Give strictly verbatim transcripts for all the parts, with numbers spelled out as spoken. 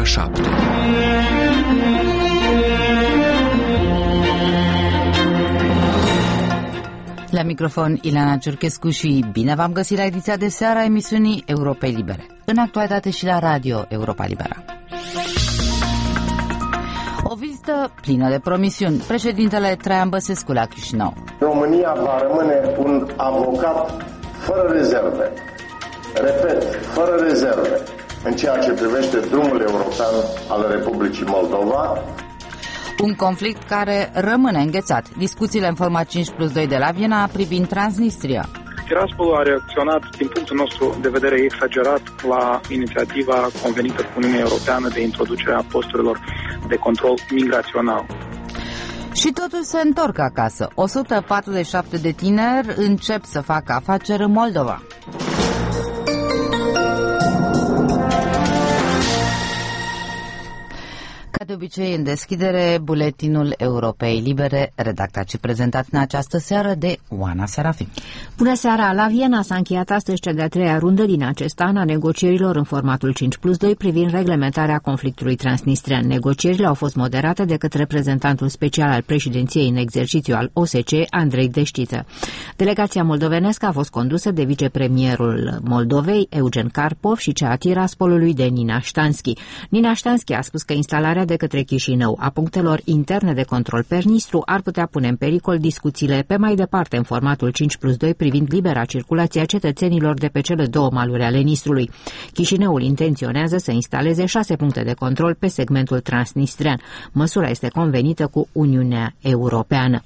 șapte. La microfon Ileana Ciurchescu și bine v-am găsit la ediția de seară a emisiunii Europei Libere. În actualitate și la radio Europa Liberă. O vizită plină de promisiuni. Președintele Traian Băsescu la Chișinău. România va rămâne un avocat fără rezerve. Repet, fără rezerve în ceea ce privește drumul european al Republicii Moldova. Un conflict care rămâne înghețat. Discuțiile în format cinci plus doi de la Viena privind Transnistria. Tiraspol a reacționat, din punctul nostru de vedere, exagerat la inițiativa convenită cu Uniunea Europeană de introducerea posturilor de control migrațional. Și totul se întorc acasă. o sută patruzeci și șapte de tineri încep să facă afaceri în Moldova. Ca de obicei, în deschidere, buletinul Europei Libere, redactat și prezentat în această seară de Oana Serafim. Bună seara! La Viena s-a încheiat astăzi cea de-a treia rundă din acest an a negocierilor în formatul cinci plus doi privind reglementarea conflictului transnistrian. Negocierile au fost moderate de către reprezentantul special al președinției în exercițiu al O S C E, Andrei Deștiță. Delegația moldovenescă a fost condusă de vicepremierul Moldovei, Eugen Karpov, și cea a Tiraspolului de Nina Ștanski. Nina Ștanski a spus că instalarea de către Chișinău a punctelor interne de control pe Nistru ar putea pune în pericol discuțiile pe mai departe în formatul cinci plus doi privind libera circulație a cetățenilor de pe cele două maluri ale Nistrului. Chișinăul intenționează să instaleze șase puncte de control pe segmentul transnistrian. Măsura este convenită cu Uniunea Europeană.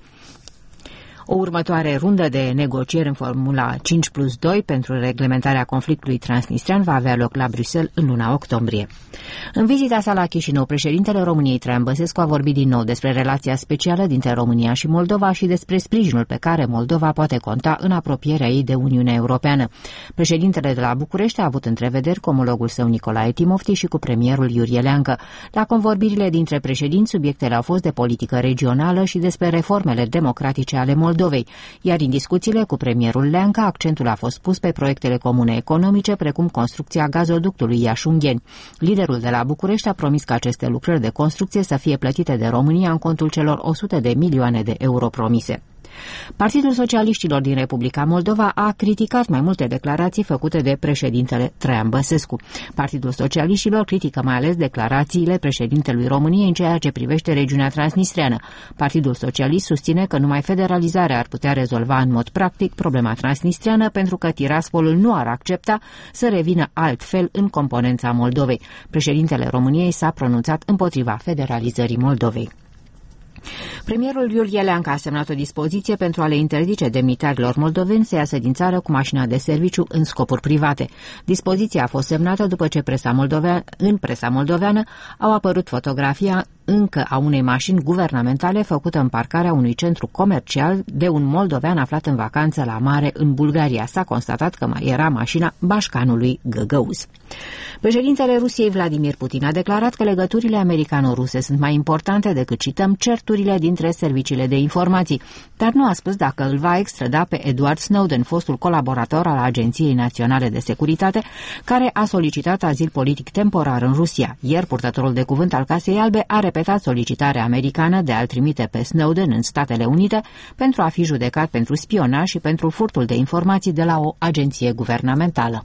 O următoare rundă de negocieri în formula cinci plus doi pentru reglementarea conflictului transnistrian va avea loc la Bruxelles în luna octombrie. În vizita sa la Chișinău, președintele României Traian Băsescu a vorbit din nou despre relația specială dintre România și Moldova și despre sprijinul pe care Moldova poate conta în apropierea ei de Uniunea Europeană. Președintele de la București a avut întrevederi cu omologul său Nicolae Timofti și cu premierul Iurie Leancă. La convorbirile dintre președinți, subiectele au fost de politică regională și despre reformele democratice ale Moldovei. Iar în discuțiile cu premierul Leancă, accentul a fost pus pe proiectele comune economice, precum construcția gazoductului Iași-Ungheni. Liderul de la București a promis că aceste lucrări de construcție să fie plătite de România în contul celor o sută de milioane de euro promise. Partidul Socialiștilor din Republica Moldova a criticat mai multe declarații făcute de președintele Traian Băsescu. Partidul Socialiștilor critică mai ales declarațiile președintelui României în ceea ce privește regiunea transnistreană. Partidul Socialist susține că numai federalizarea ar putea rezolva în mod practic problema transnistreană, pentru că Tiraspolul nu ar accepta să revină altfel în componența Moldovei. Președintele României s-a pronunțat împotriva federalizării Moldovei. Premierul Iurie Leancă a semnat o dispoziție pentru a le interzice demnitarilor moldoveni să iasă din țară cu mașina de serviciu în scopuri private. Dispoziția a fost semnată după ce presa moldoveană, în presa moldoveană au apărut fotografia încă a unei mașini guvernamentale făcută în parcarea unui centru comercial de un moldovean aflat în vacanță la mare în Bulgaria. S-a constatat că mai era mașina bașcanului Găgăuz. Președintele Rusiei Vladimir Putin a declarat că legăturile americano-ruse sunt mai importante decât, cităm, certurile dintre serviciile de informații, dar nu a spus dacă îl va extrada pe Edward Snowden, fostul colaborator al Agenției Naționale de Securitate, care a solicitat azil politic temporar în Rusia. Ieri, purtătorul de cuvânt al Casei Albe a repetat solicitarea americană de a-l trimite pe Snowden în Statele Unite pentru a fi judecat pentru spionaj și pentru furtul de informații de la o agenție guvernamentală.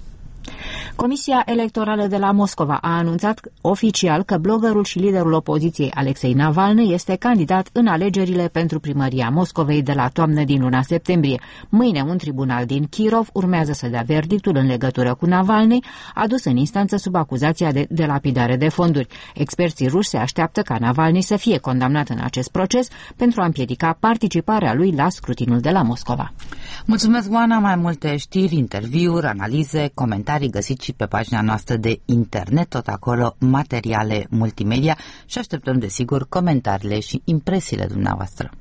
Comisia Electorală de la Moscova a anunțat oficial că bloggerul și liderul opoziției Alexei Navalny este candidat în alegerile pentru primăria Moscovei de la toamnă din luna septembrie. Mâine un tribunal din Kirov urmează să dea verdictul în legătură cu Navalny, adus în instanță sub acuzația de delapidare de fonduri. Experții ruși se așteaptă ca Navalny să fie condamnat în acest proces pentru a împiedica participarea lui la scrutinul de la Moscova. Mulțumesc, Oana. Mai multe știri, interviuri, analize, comentarii găsiți și pe pagina noastră de internet, tot acolo materiale multimedia, și așteptăm, desigur, comentariile și impresiile dumneavoastră.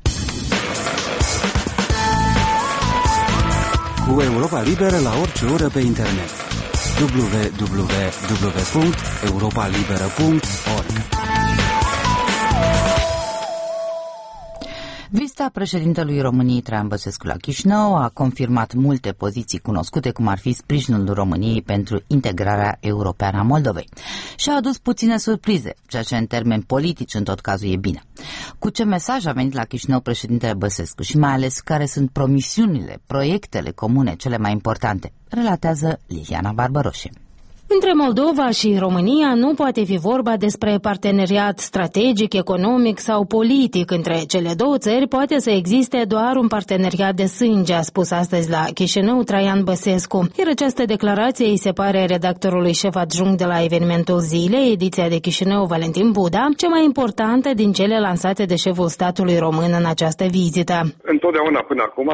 Cu Europa Liberă la orice oră pe internet. w w w punct europa liberă punct org Vizita președintelui României Traian Băsescu la Chișinău a confirmat multe poziții cunoscute, cum ar fi sprijinul României pentru integrarea europeană a Moldovei. Și a adus puține surprize, ceea ce în termeni politici în tot cazul e bine. Cu ce mesaj a venit la Chișinău președintele Băsescu și mai ales care sunt promisiunile, proiectele comune cele mai importante, relatează Liliana Barbaroșe. Între Moldova și România nu poate fi vorba despre parteneriat strategic, economic sau politic. Între cele două țări poate să existe doar un parteneriat de sânge, a spus astăzi la Chișinău Traian Băsescu. Iar această declarație îi se pare redactorului șef adjunct de la Evenimentul Zilei, ediția de Chișinău, Valentin Buda, cea mai importantă din cele lansate de șeful statului român în această vizită. Întotdeauna până acum,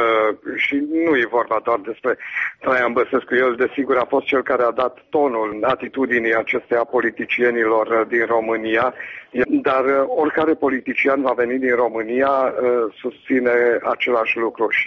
și nu e vorba doar despre Traian Băsescu, el desigur a fost cel care a dat tonul atitudinii acesteia politicienilor din România, dar oricare politician va veni din România susține același lucru și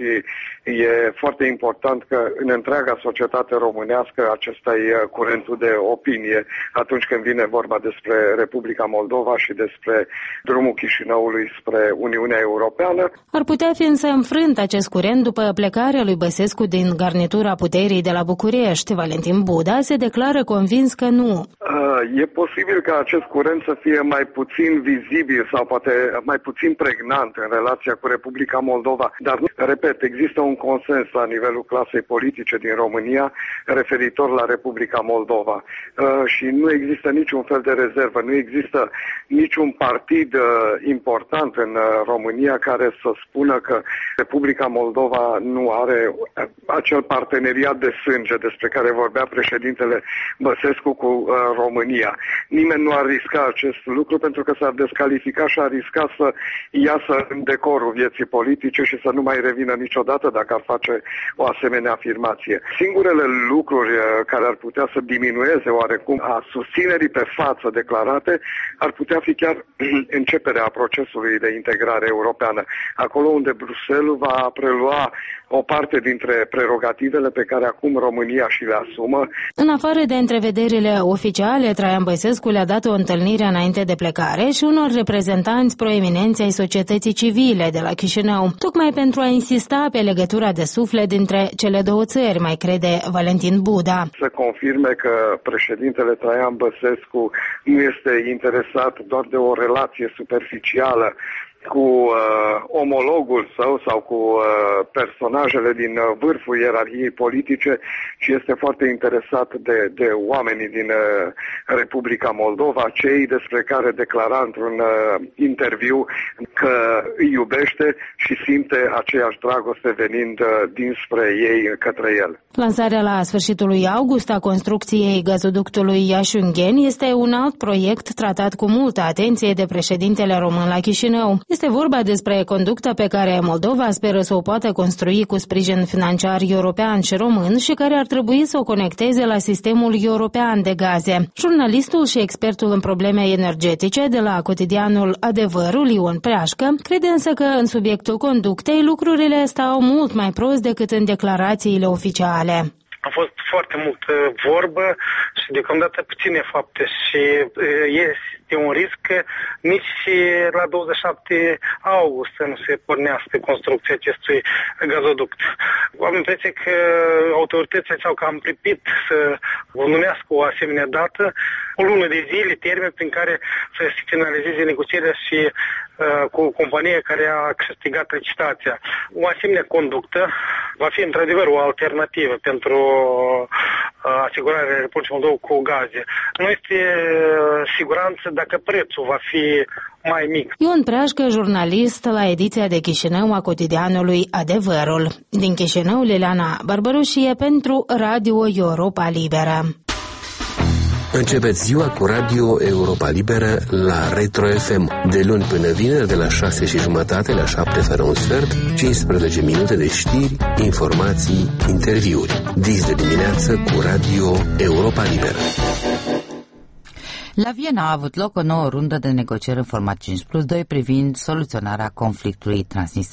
e foarte important că în întreaga societate românească acesta e curentul de opinie atunci când vine vorba despre Republica Moldova și despre drumul Chișinăului spre Uniunea Europeană. Ar putea fi însă înfrânt acest curent după plecarea lui Băsescu din garnitura puterii de la București. Valentin Buda se declară convins că nu. E posibil ca acest curent să fie mai puțin vizibil sau poate mai puțin pregnant în relația cu Republica Moldova, dar, repet, există un consens la nivelul clasei politice din România referitor la Republica Moldova și nu există niciun fel de rezervă, nu există niciun partid important în România care să spună că Republica Moldova nu are acel parteneriat de sânge despre care vorbea președintele Băsescu cu România. Nimeni nu ar risca acest lucru pentru că s-ar descalifica și ar risca să iasă în decorul vieții politice și să nu mai revină niciodată dacă ar face o asemenea afirmație. Singurele lucruri care ar putea să diminueze oarecum a susținerii pe față declarate ar putea fi chiar începerea procesului de integrare europeană. Acolo unde Bruxelles va prelua o parte dintre prerogativele pe care acum România și le asumă. În afară de întrevederile oficiale, Traian Băsescu le-a dat o întâlnire înainte de plecare și unor reprezentanți proeminenți ai societății civile de la Chișinău, tocmai pentru a insista pe legătura de suflet dintre cele două țări, mai crede Valentin Buda. Să confirme că președintele Traian Băsescu nu este interesat doar de o relație superficială cu uh, omologul său sau cu uh, personajele din uh, vârful ierarhiei politice, ci este foarte interesat de, de oamenii din uh, Republica Moldova, cei despre care declara într-un uh, interviu că îi iubește și simte aceeași dragoste venind uh, dinspre ei către el. Lansarea la sfârșitul lui august a construcției gazoductului Iași-Ungheni este un alt proiect tratat cu multă atenție de președintele român la Chișinău. Este vorba despre conducta pe care Moldova speră să o poată construi cu sprijin financiar european și român și care ar trebui să o conecteze la sistemul european de gaze. Jurnalistul și expertul în probleme energetice de la cotidianul Adevărul, Ion Preașcă, crede însă că în subiectul conductei lucrurile stau mult mai prost decât în declarațiile oficiale. A fost foarte multă vorbă și deocamdată puține fapte și este un risc nici la douăzeci și șapte august să nu se pornească construcția acestui gazoduct. Am impresia că autoritățile s-au cam pripit să numească o asemenea dată, o lună de zile, termen prin care să se finalizeze negocierea și uh, cu o companie care a câștigat licitația. O asemenea conductă va fi într-adevăr o alternativă pentru uh, asigurarea Republicii Moldova cu gaze. Nu este uh, siguranță dacă prețul va fi mai mic. Ion Preașcă, jurnalist la ediția de Chișinău a cotidianului Adevărul. Din Chișinău, Liliana Barbaroșie pentru Radio Europa Liberă. Începeți ziua cu Radio Europa Liberă la Retro F M. De luni până vineri, de la șase și jumătate la șapte fără un sfert, cincisprezece minute de știri, informații, interviuri. Dis de dimineață cu Radio Europa Liberă. La Viena a avut loc o nouă rundă de negocieri în format cinci plus doi privind soluționarea conflictului transnistrian.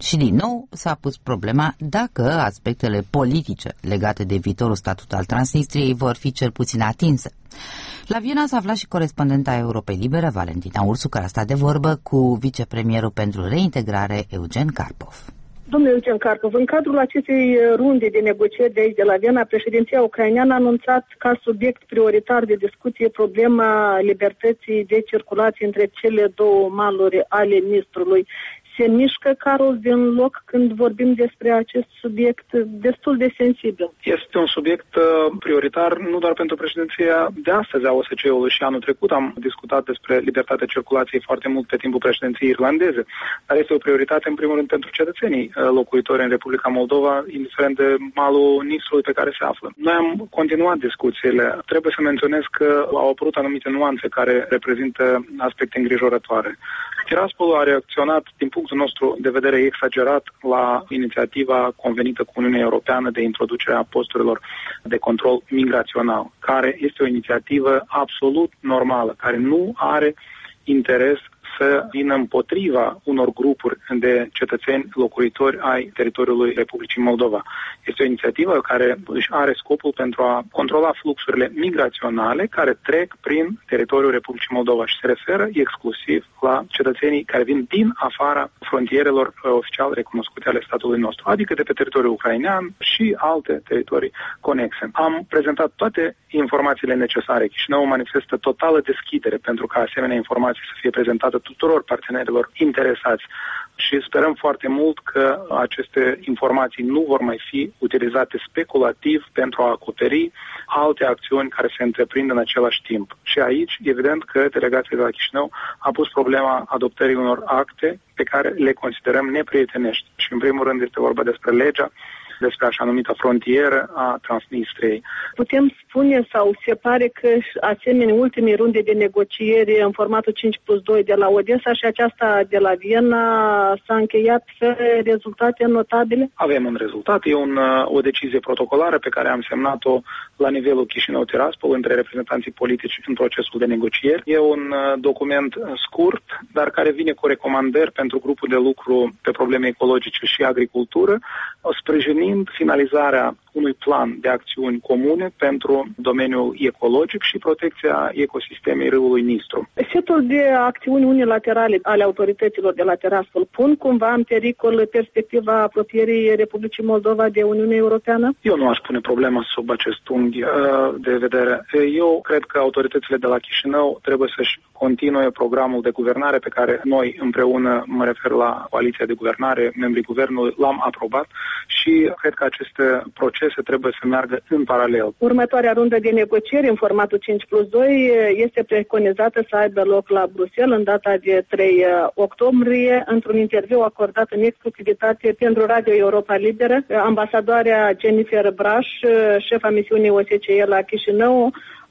Și din nou s-a pus problema dacă aspectele politice legate de viitorul statut al Transnistriei vor fi cel puțin atinse. La Viena s-a aflat și corespondenta Europei Libere, Valentina Ursu, care a stat de vorbă cu vicepremierul pentru reintegrare, Eugen Karpov. Domnule Eugen Karpov, în cadrul acestei runde de negocieri de aici de la Viena, președinția ucraineană a anunțat ca subiect prioritar de discuție problema libertății de circulație între cele două maluri ale Nistrului. Se mișcă carul din loc când vorbim despre acest subiect destul de sensibil. Este un subiect prioritar nu doar pentru președinția de astăzi a O S C-ului și anul trecut am discutat despre libertatea circulației foarte mult pe timpul președinției irlandeze, dar este o prioritate în primul rând pentru cetățenii locuitori în Republica Moldova, indiferent de malul Nistrului pe care se află. Noi am continuat discuțiile. Trebuie să menționez că au apărut anumite nuanțe care reprezintă aspecte îngrijorătoare. Tiraspol a reacționat din punctul nostru de vedere exagerat la inițiativa convenită cu Uniunea Europeană de introducere a posturilor de control migrațional, care este o inițiativă absolut normală, care nu are interes să vină împotriva unor grupuri de cetățeni locuitori ai teritoriului Republicii Moldova. Este o inițiativă care își are scopul pentru a controla fluxurile migraționale care trec prin teritoriul Republicii Moldova și se referă exclusiv la cetățenii care vin din afara frontierelor oficial recunoscute ale statului nostru, adică de pe teritoriul ucrainean și alte teritorii conexe. Am prezentat toate informațiile necesare. Chișinău manifestă totală deschidere pentru ca asemenea informații să fie prezentată tuturor partenerilor interesați și sperăm foarte mult că aceste informații nu vor mai fi utilizate speculativ pentru a acoperi alte acțiuni care se întreprind în același timp. Și aici, evident că delegația de la Chișinău a pus problema adoptării unor acte pe care le considerăm neprietenești. Și în primul rând este vorba despre legea despre așa numită frontieră a Transnistriei. Putem spune sau se pare că asemenea ultimii runde de negocieri în formatul cinci plus doi de la Odessa și aceasta de la Viena s-a încheiat fără rezultate notabile? Avem un rezultat. E un, o decizie protocolară pe care am semnat-o la nivelul Chișinău-Tiraspol între reprezentanții politici în procesul de negocieri. E un document scurt, dar care vine cu recomandări pentru grupul de lucru pe probleme ecologice și agricultură, sprijinind finalizarea unui plan de acțiuni comune pentru domeniul ecologic și protecția ecosistemei râului Nistru. Setul de acțiuni unilaterale ale autorităților de la Tiraspol pun cumva în pericol perspectiva apropierii Republicii Moldova de Uniunea Europeană? Eu nu aș pune problema sub acest unghi de vedere. Eu cred că autoritățile de la Chișinău trebuie să-și continue programul de guvernare pe care noi împreună, mă refer la coaliția de guvernare, membrii guvernului, l-am aprobat și cred că aceste procese trebuie să meargă în paralel. Următoarea rundă de negocieri în formatul cinci plus doi este preconizată să aibă loc la Bruxelles în data de trei octombrie. Într-un interviu acordat în exclusivitate pentru Radio Europa Liberă, ambasadoarea Jennifer Braș, șefa misiunii O S C E la Chișinău,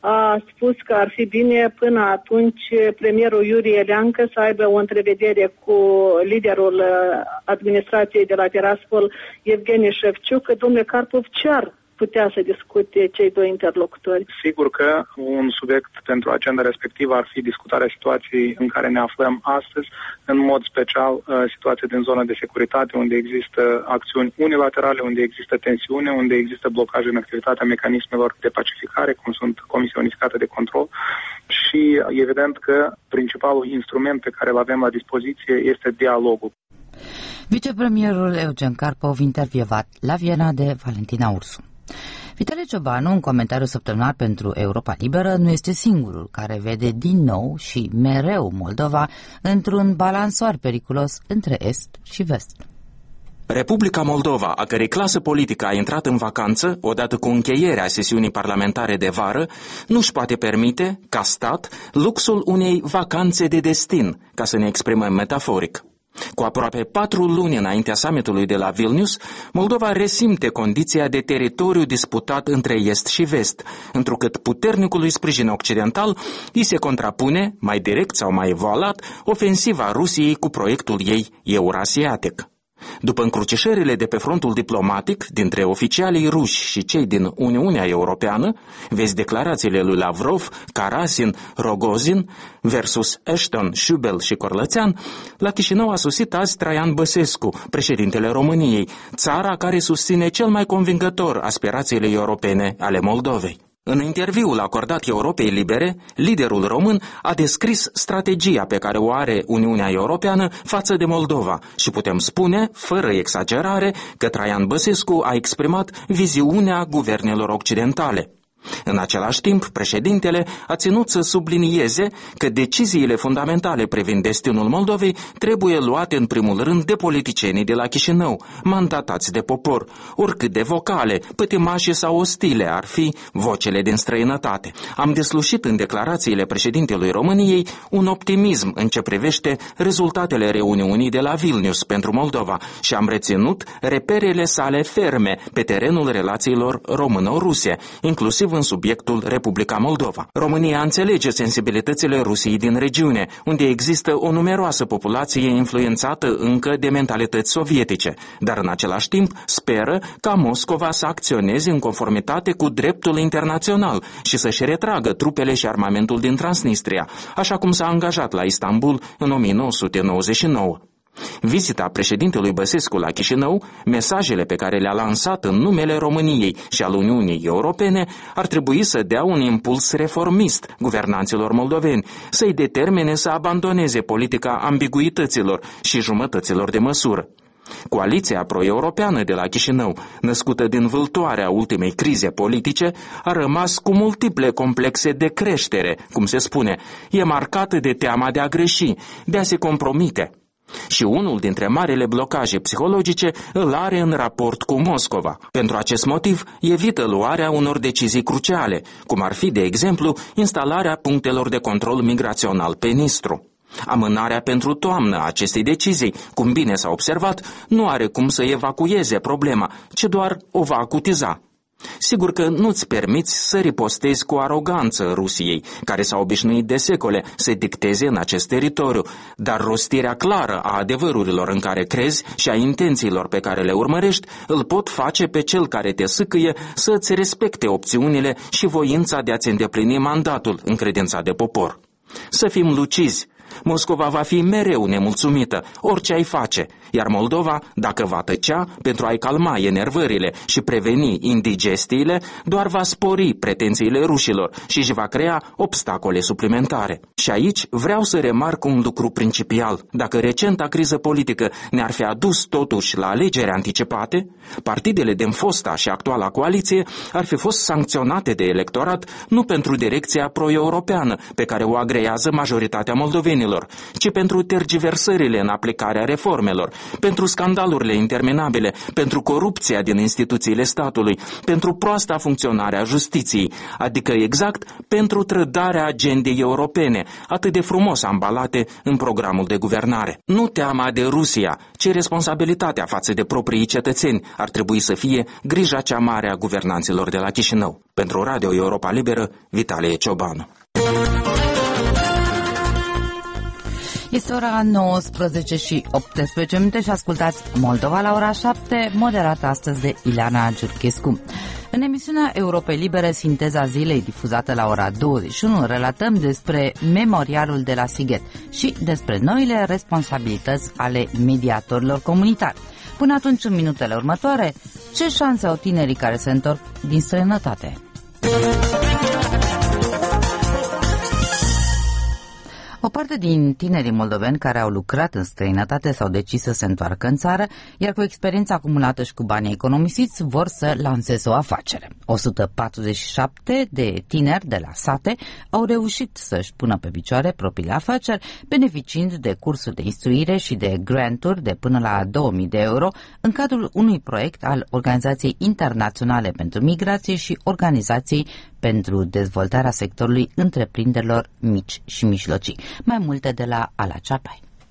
a spus că ar fi bine până atunci premierul Iuri Eleancă să aibă o întrevedere cu liderul administrației de la Tiraspol, Evgeni Șefciuc. Domnule Karpov, ce ar putea să discute cei doi interlocutori? Sigur că un subiect pentru agenda respectivă ar fi discutarea situației în care ne aflăm astăzi, în mod special situația din zona de securitate, unde există acțiuni unilaterale, unde există tensiune, unde există blocaje în activitatea mecanismelor de pacificare, cum sunt Comisia Unificată de Control și evident că principalul instrument pe care îl avem la dispoziție este dialogul. Vicepremierul Eugen Karpov, intervievat la Viena de Valentina Ursu. Vitale Ciobanu, în comentariu săptămânal pentru Europa Liberă, nu este singurul care vede din nou și mereu Moldova într-un balansoar periculos între Est și Vest. Republica Moldova, a cărei clasă politică a intrat în vacanță, odată cu încheierea sesiunii parlamentare de vară, nu-și poate permite, ca stat, luxul unei vacanțe de destin, ca să ne exprimăm metaforic. Cu aproape patru luni înaintea summitului de la Vilnius, Moldova resimte condiția de teritoriu disputat între Est și Vest, întrucât puternicului sprijin occidental îi se contrapune, mai direct sau mai voalat, ofensiva Rusiei cu proiectul ei eurasiatic. După încrucișările de pe frontul diplomatic dintre oficialii ruși și cei din Uniunea Europeană, vezi declarațiile lui Lavrov, Karasin, Rogozin versus Ashton, Șubel și Corlățean, la Chișinău a sosit azi Traian Băsescu, președintele României, țara care susține cel mai convingător aspirațiile europene ale Moldovei. În interviul acordat Europei Libere, liderul român a descris strategia pe care o are Uniunea Europeană față de Moldova și putem spune, fără exagerare, că Traian Băsescu a exprimat viziunea guvernelor occidentale. În același timp, președintele a ținut să sublinieze că deciziile fundamentale privind destinul Moldovei trebuie luate în primul rând de politicienii de la Chișinău, mandatați de popor, oricât de vocale, pătimașe sau ostile ar fi vocele din străinătate. Am deslușit în declarațiile președintelui României un optimism în ce privește rezultatele reuniunii de la Vilnius pentru Moldova și am reținut reperele sale ferme pe terenul relațiilor româno-ruse, inclusiv în subiectul Republica Moldova. România înțelege sensibilitățile Rusiei din regiune, unde există o numeroasă populație influențată încă de mentalități sovietice, dar în același timp speră ca Moscova să acționeze în conformitate cu dreptul internațional și să-și retragă trupele și armamentul din Transnistria, așa cum s-a angajat la Istanbul în o mie nouă sute nouăzeci și nouă. Vizita președintelui Băsescu la Chișinău, mesajele pe care le-a lansat în numele României și al Uniunii Europene ar trebui să dea un impuls reformist guvernanților moldoveni, să-i determine să abandoneze politica ambiguităților și jumătăților de măsură. Coaliția pro-europeană de la Chișinău, născută din vâltoarea ultimei crize politice, a rămas cu multiple complexe de creștere, cum se spune, e marcată de teama de a greși, de a se compromite. Și unul dintre marile blocaje psihologice îl are în raport cu Moscova. Pentru acest motiv, evită luarea unor decizii cruciale, cum ar fi, de exemplu, instalarea punctelor de control migrațional pe Nistru. Amânarea pentru toamnă a acestei decizii, cum bine s-a observat, nu are cum să evacueze problema, ci doar o va acutiza. Sigur că nu-ți permiți să ripostezi cu aroganță Rusiei, care s-a obișnuit de secole să dicteze în acest teritoriu, dar rostirea clară a adevărurilor în care crezi și a intențiilor pe care le urmărești îl pot face pe cel care te sâcâie să-ți respecte opțiunile și voința de a-ți îndeplini mandatul încredințat de popor. Să fim lucizi. Moscova va fi mereu nemulțumită, orice ai face, iar Moldova, dacă va tăcea pentru a-i calma enervările și preveni indigestiile, doar va spori pretențiile rușilor și își va crea obstacole suplimentare. Și aici vreau să remarc un lucru principial. Dacă recenta criză politică ne-ar fi adus totuși la alegeri anticipate, partidele din fosta și actuala coaliție ar fi fost sancționate de electorat nu pentru direcția pro-europeană pe care o agrează majoritatea moldovenilor, ci pentru tergiversările în aplicarea reformelor, pentru scandalurile interminabile, pentru corupția din instituțiile statului, pentru proasta funcționare a justiției, adică exact pentru trădarea agendei europene, atât de frumos ambalate în programul de guvernare. Nu teama de Rusia, ci responsabilitatea față de proprii cetățeni ar trebui să fie grija cea mare a guvernanților de la Chișinău. Pentru Radio Europa Liberă, Vitalie Ciobanu. Este ora nouăsprezece și optsprezece minute și ascultați Moldova la ora șapte, moderată astăzi de Ileana Giurchescu. În emisiunea Europei Libere, Sinteza Zilei, difuzată la ora douăzeci și unu, relatăm despre memorialul de la Sighet și despre noile responsabilități ale mediatorilor comunitari. Până atunci, în minutele următoare, ce șanse au tinerii care se întorc din străinătate? O parte din tinerii moldoveni care au lucrat în străinătate s-au decis să se întoarcă în țară, iar cu experiența acumulată și cu banii economisiți vor să lanseze o afacere. o sută patruzeci și șapte de tineri de la sate au reușit să-și pună pe picioare propriile afaceri, beneficiind de cursuri de instruire și de granturi de până la două mii de euro în cadrul unui proiect al Organizației Internaționale pentru Migrație și Organizației pentru dezvoltarea sectorului întreprinderilor mici și mijlocii. Mai multe de la Ala Ceapai.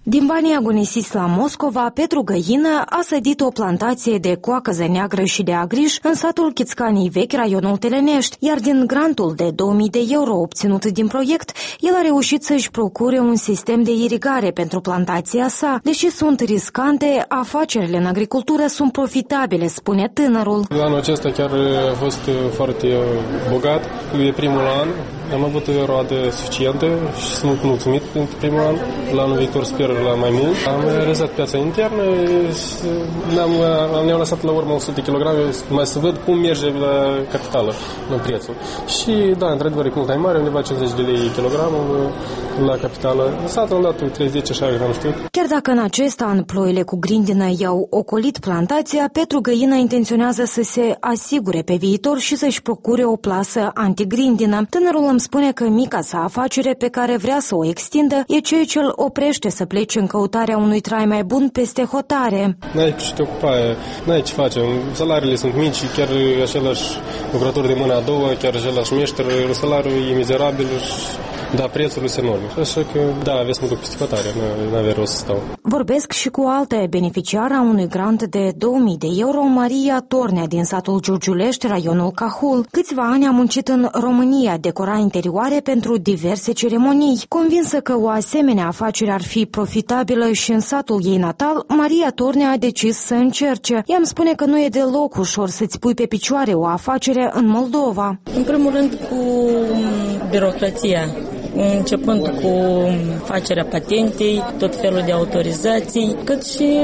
Din banii agonisiți la Moscova, Petru Găină a sădit o plantație de coacăză neagră și de agriș în satul Chițcanii Vechi, raionul Telenești, iar din grantul de două mii de euro obținut din proiect, el a reușit să-și procure un sistem de irigare pentru plantația sa. Deși sunt riscante, afacerile în agricultură sunt profitabile, spune tânărul. Anul acesta chiar a fost foarte bogat, e primul an, am avut o roadă suficientă și sunt mulțumit pentru primul an. La anul viitor sper la mai mult. Am realizat piața internă, ne-am, ne-am lăsat la urmă o sută de kilograme, mai să văd cum merge la capitală, în prețul. Și da, într-adevăr, e mult mai mare, undeva cincizeci de lei kilogramul la capitală. Satul am dat treizeci, așa, am știut. Chiar dacă în acest an ploile cu grindină i-au ocolit plantația, Petru Găină intenționează să se asigure pe viitor și să-și procure o plasă antigrindină. Tânărul îmi spune că mica sa afacere pe care vrea să o extindă e ceea ce îl oprește să plece în căutarea unui trai mai bun peste hotare. N-ai ce te ocupa, n-ai ce face. Salariile sunt mici, chiar același lucrător de mâna a doua, chiar același meșter, salariul e mizerabil, dar prețul este enorm. Așa că, da, aveți mult peste hotare, nu avea rost să stau. Vorbesc și cu alte beneficiară a unui grant de două mii de euro, Maria Tornea, din satul Giurgiulești, raionul Cahul. Câțiva ani a muncit în România, decora interioare pentru diverse ceremonii. Convinsă că o asemenea afacere ar fi profitabilă și în satul ei natal, Maria Tornea a decis să încerce. Ea îmi spune că nu e deloc ușor să-ți pui pe picioare o afacere în Moldova. În primul rând cu birocrația, începând cu facerea patentei, tot felul de autorizații, cât și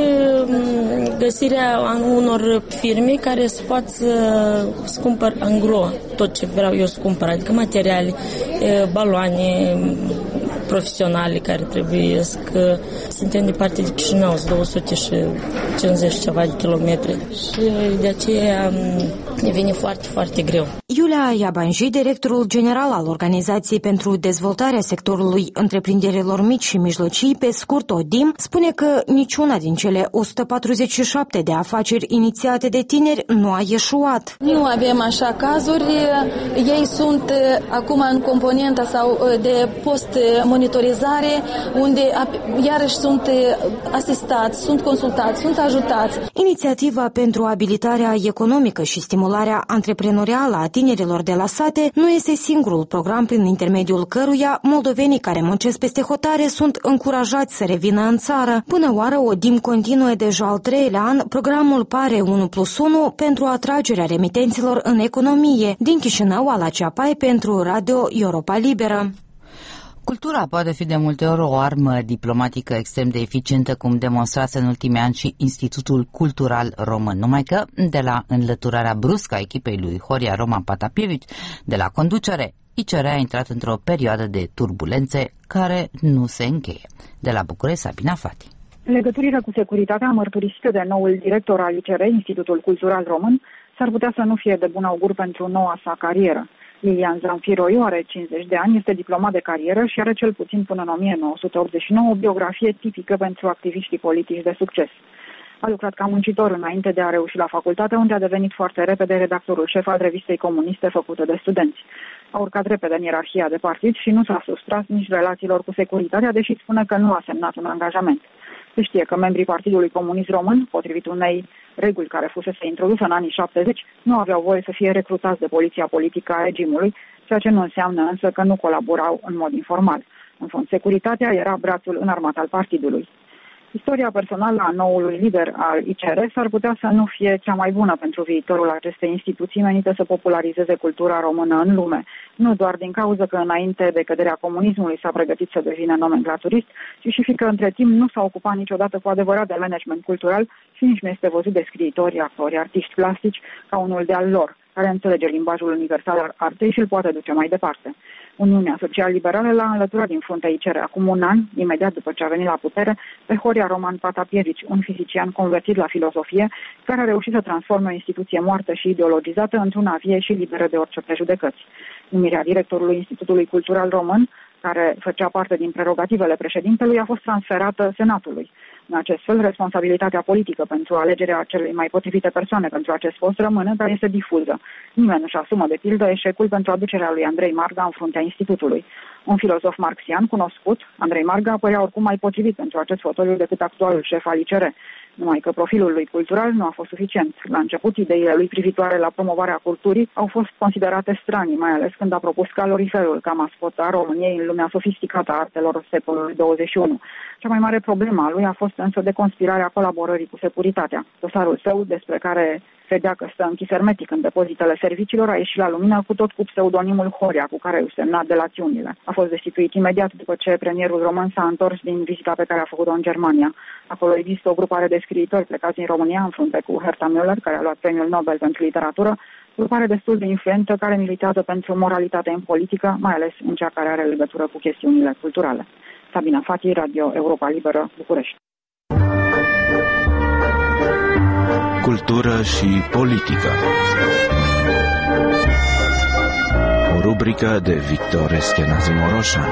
găsirea unor firme care să poată să cumpăr angro tot ce vreau eu să cumpăr, adică materiale, baloane profesionale care trebuie să... Suntem departe de Chișinău, două sute cincizeci ceva de kilometri și de aceea devine foarte, foarte greu. Iulia Iabanji, directorul general al Organizației pentru Dezvoltarea Sectorului Întreprinderilor Mici și Mijlocii, pe scurt O D I M, spune că niciuna din cele o sută patruzeci și șapte de afaceri inițiate de tineri nu a ieșuat. Nu avem așa cazuri, ei sunt acum în componenta sau de post-monitorizare, unde iarăși sunt asistați, sunt consultați, sunt ajutați. Inițiativa pentru abilitarea economică și stimularea antreprenorială a tinerilor de la sate nu este singurul program prin intermediul căruia moldovenii care muncesc peste hotare sunt încurajați să revină în țară. Până oară, O D I M continuă deja al treilea an programul Pare unu plus unu pentru atragerea remitenților în economie. Din Chișinău, Ala Ceapai pentru Radio Europa Liberă. Cultura poate fi de multe ori o armă diplomatică extrem de eficientă, cum demonstrase în ultimii ani și Institutul Cultural Român. Numai că, de la înlăturarea bruscă a echipei lui Horia Roman Patapievici de la conducere, I C R a intrat într-o perioadă de turbulențe care nu se încheie. De la București, Sabina Fati. Legăturile cu securitatea mărturisite de noul director al I C R, Institutul Cultural Român, s-ar putea să nu fie de bun augur pentru noua sa carieră. Lilian Zanfiroiu are cincizeci de ani, este diplomat de carieră și are cel puțin până în o mie nouă sute optzeci și nouă o biografie tipică pentru activiștii politici de succes. A lucrat ca muncitor înainte de a reuși la facultate, unde a devenit foarte repede redactorul șef al revistei comuniste făcute de studenți. A urcat repede în ierarhia de partid și nu s-a sustras nici relațiilor cu securitatea, deși spune că nu a semnat un angajament. Se știe că membrii Partidului Comunist Român, potrivit unei reguli care fusese introdusă în anii șaptezeci, nu aveau voie să fie recrutați de poliția politică a regimului, ceea ce nu înseamnă însă că nu colaborau în mod informal. În fond, securitatea era brațul înarmat al partidului. Istoria personală a noului lider al I C R s-ar putea să nu fie cea mai bună pentru viitorul acestei instituții menite să popularizeze cultura română în lume. Nu doar din cauza că înainte de căderea comunismului s-a pregătit să devină nomenclaturist, ci și fiindcă între timp nu s-a ocupat niciodată cu adevărat de management cultural și nici nu este văzut de scriitori, actori, artiști plastici ca unul de al lor, care înțelege limbajul universal al artei și îl poate duce mai departe. Uniunea Social-Liberală l-a înlăturat din fruntea I C R acum un an, imediat după ce a venit la putere, pe Horia Roman Patapievici, un fizician convertit la filozofie, care a reușit să transforme o instituție moartă și ideologizată într-una vie și liberă de orice prejudecăți. Numirea directorului Institutului Cultural Român care făcea parte din prerogativele președintelui, a fost transferată Senatului. În acest fel, responsabilitatea politică pentru alegerea celei mai potrivite persoane pentru acest post rămâne, dar este difuză. Nimeni nu-și asumă, de pildă, eșecul pentru aducerea lui Andrei Marga în fruntea institutului. Un filozof marxian cunoscut, Andrei Marga, părea oricum mai potrivit pentru acest fotoliu decât actualul șef al I C R, numai că profilul lui cultural nu a fost suficient. La început, ideile lui privitoare la promovarea culturii au fost considerate stranii, mai ales când a propus caloriferul ca mascotă a României în lumea sofisticată a artelor secolului douăzeci și unu. Cea mai mare problemă a lui a fost însă deconspirarea colaborării cu securitatea. Dosarul său, despre care credea că stă închis hermetic în depozitele serviciilor, a ieșit la lumină cu tot cu pseudonimul Horia, cu care își semna delațiunile. A fost destituit imediat după ce premierul român s-a întors din vizita pe care a făcut-o în Germania. Acolo există o grupare de scriitori plecați din România în frunte cu Herta Müller, care a luat premiul Nobel pentru literatură, grupare destul de influentă care militează pentru moralitate în politică, mai ales în cea care are legătură cu chestiunile culturale. Sabina Fati, Radio Europa Liberă, București. Cultură și politică. O rubrică de Victor Eschenazi Moroșan.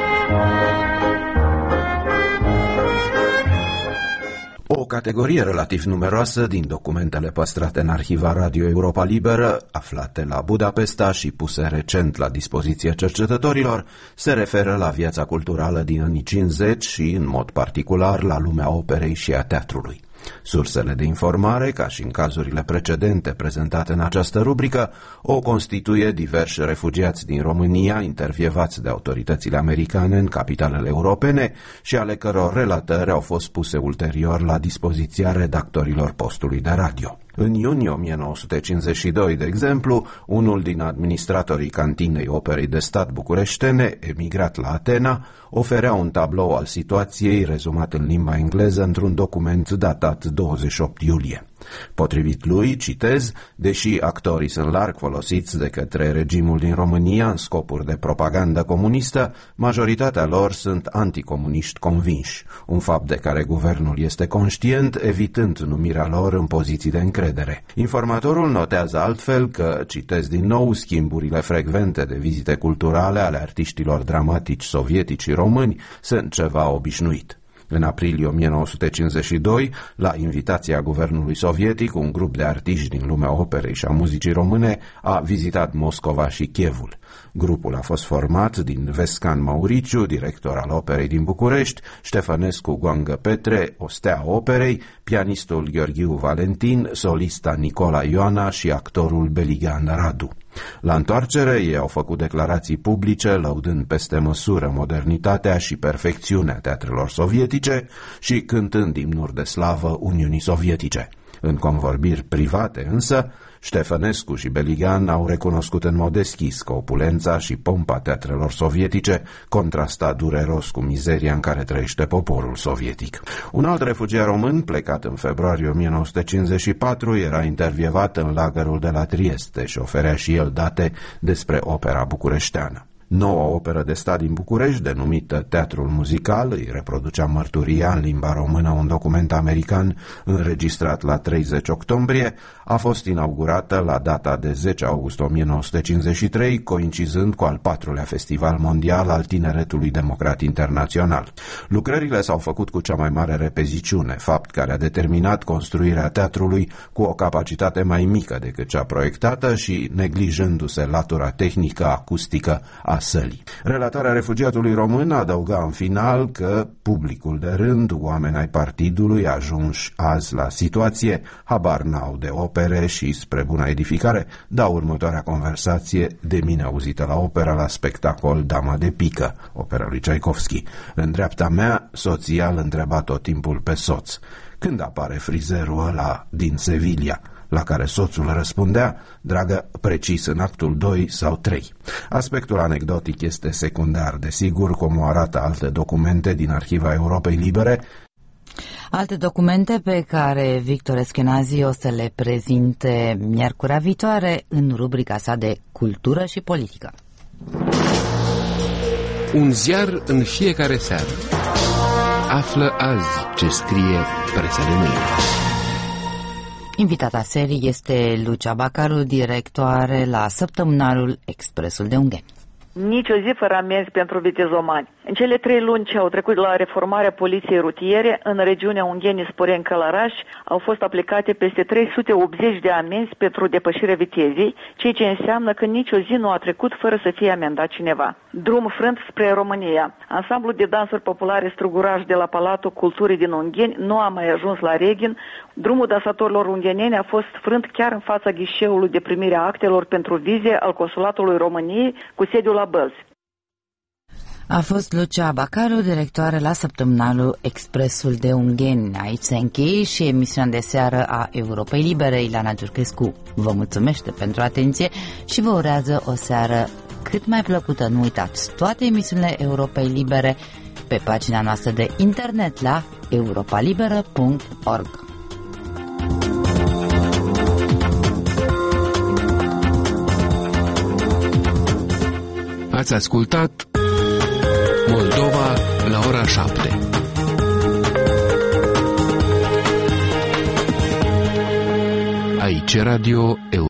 O categorie relativ numeroasă din documentele păstrate în arhiva Radio Europa Liberă, aflate la Budapesta și puse recent la dispoziție cercetătorilor, se referă la viața culturală din anii cincizeci și, în mod particular, la lumea operei și a teatrului. Sursele de informare, ca și în cazurile precedente prezentate în această rubrică, o constituie diversi refugiați din România, intervievați de autoritățile americane în capitalele europene și ale căror relatări au fost puse ulterior la dispoziția redactorilor postului de radio. În iunie o mie nouă sute cincizeci și doi, de exemplu, unul din administratorii cantinei Operei de Stat bucureștene, emigrat la Atena, oferea un tablou al situației rezumat în limba engleză într-un document datat douăzeci și opt iulie. Potrivit lui, citez, deși actorii sunt larg folosiți de către regimul din România în scopuri de propagandă comunistă, majoritatea lor sunt anticomuniști convinși, un fapt de care guvernul este conștient, evitând numirea lor în poziții de încredere. Informatorul notează altfel că, citez din nou, schimburile frecvente de vizite culturale ale artiștilor dramatici sovietici și români sunt ceva obișnuit. În aprilie o mie nouă sute cincizeci și doi, la invitația guvernului sovietic, un grup de artiști din lumea operei și a muzicii române a vizitat Moscova și Chievul. Grupul a fost format din Vescan Mauriciu, director al operei din București, Ștefănescu Goangă Petre, o stea operei, pianistul Gheorghiu Valentin, solista Nicola Ioana și actorul Beligan Radu. La întoarcere, ei au făcut declarații publice lăudând peste măsură modernitatea și perfecțiunea teatrelor sovietice și cântând imnuri de slavă Uniunii Sovietice. În convorbiri private însă, Ștefănescu și Beligan au recunoscut în mod deschis că opulența și pompa teatrelor sovietice contrasta dureros cu mizeria în care trăiește poporul sovietic. Un alt refugiat român, plecat în februarie o mie nouă sute cincizeci și patru, era intervievat în lagărul de la Trieste și oferea și el date despre opera bucureșteană. Noua operă de stat din București, denumită Teatrul Muzical, îi reproducea mărturia în limba română un document american înregistrat la treizeci octombrie, a fost inaugurată la data de zece august o mie nouă sute cincizeci și trei, coincidând cu al patrulea Festival Mondial al Tineretului Democrat Internațional. Lucrările s-au făcut cu cea mai mare repeziciune, fapt care a determinat construirea teatrului cu o capacitate mai mică decât cea proiectată și neglijându-se latura tehnică acustică a sălii. Relatarea refugiatului român adăuga în final că publicul de rând, oameni ai partidului ajunși azi la situație, habar n-au de opere și, spre bună edificare, dau următoarea conversație de mine auzită la opera la spectacol Dama de pică, opera lui Tchaikovsky. În dreapta mea, soția îl întreba tot timpul pe soț: când apare frizerul ăla din Sevilla? La care soțul răspundea: dragă, precis în actul doi sau trei. Aspectul anecdotic este secundar, desigur, cum o arată alte documente din arhiva Europei Libere. Alte documente pe care Victor Eschenazi o să le prezinte miercurea viitoare în rubrica sa de Cultură și Politică. Un ziar în fiecare seară. Află azi ce scrie presa de mâine. Invitata serii este Lucia Bacaru, directoare la săptămânalul Expresul de Ungheni. Nici o zi fără amenzi pentru vitezomani. În cele trei luni ce au trecut la reformarea poliției rutiere, în regiunea Ungheni-Sporeni-Călăraș au fost aplicate peste trei sute optzeci de amenzi pentru depășirea vitezei, ceea ce înseamnă că nicio zi nu a trecut fără să fie amendat cineva. Drum frânt spre România. Ansamblul de dansuri populare Struguraș de la Palatul Culturii din Ungheni nu a mai ajuns la Reghin. Drumul dansatorilor ungheneni a fost frânt chiar în fața ghișeului de primire a actelor pentru vize al Consulatului României cu sediul la Bălți. A fost Lucia Bacaru, directoare la săptămânalul Expresul de Ungheni. Aici se încheie și emisiunea de seară a Europei Libere. Ilana Giurchescu vă mulțumește pentru atenție și vă urează o seară cât mai plăcută. Nu uitați toate emisiunile Europei Libere pe pagina noastră de internet la europa liberă punct org. Ați ascultat Moldova la ora șapte. Aici Radio